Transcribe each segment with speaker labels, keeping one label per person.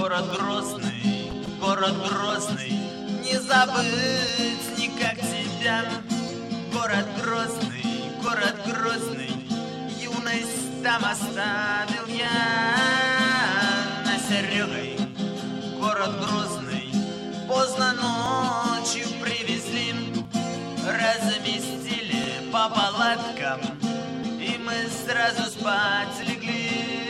Speaker 1: город Грозный, не забыть никак тебя. Город Грозный, юность там оставил я. На Серегой город Грозный поздно ночью привезли, разместили по палаткам, и мы сразу спать легли.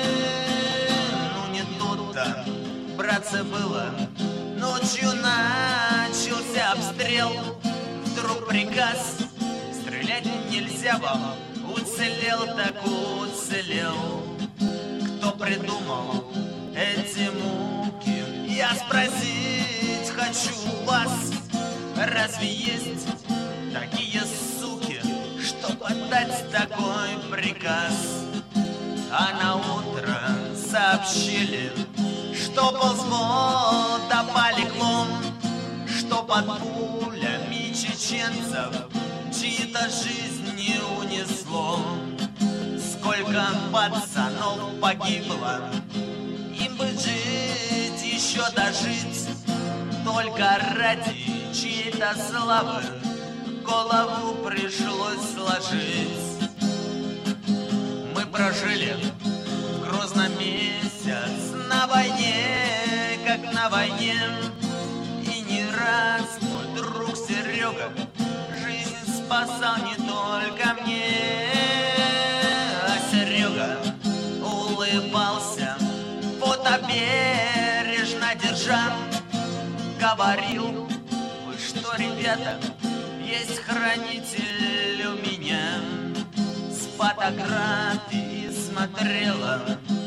Speaker 1: Ну не тут-то, братцы, было. Ночью начался обстрел, вдруг приказ: стрелять нельзя вам. Уцелел так уцелел. Кто придумал эти муки? Я спросить хочу вас: разве есть такие суки, чтоб отдать такой приказ? А на утро сообщили, что полвзвода полегло, что под пулями чеченцев чьи-то жизни унесло. Сколько пацанов погибло, им бы жить, еще дожить, только ради чьей-то славы голову пришлось сложить. Мы прожили в Грозном месяц на войне, как на войне, и не раз мой друг Серега жизнь спасал не только мне. А Серега улыбался, фото бережно держа, говорил: вы что, ребята, есть хранитель у меня. С фотографии смотрела,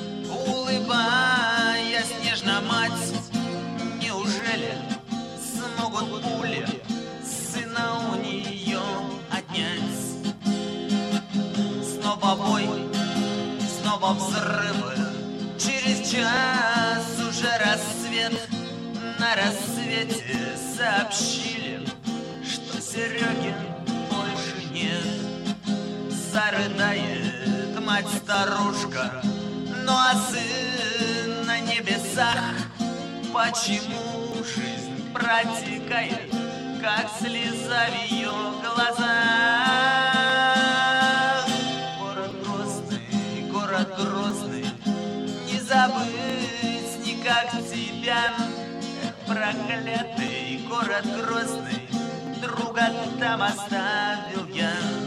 Speaker 1: улыбаясь нежно, мать: неужели смогут пули сына у нее отнять? Снова бой, снова взрывы, через час уже рассвет. На рассвете сообщили, что Сереги больше нет. Зарыдает мать-старушка, ну а сын на небесах. Почему жизнь протекает, как слеза в ее глазах? Город Грозный, не забыть никак тебя. Проклятый город Грозный, друга там оставил я.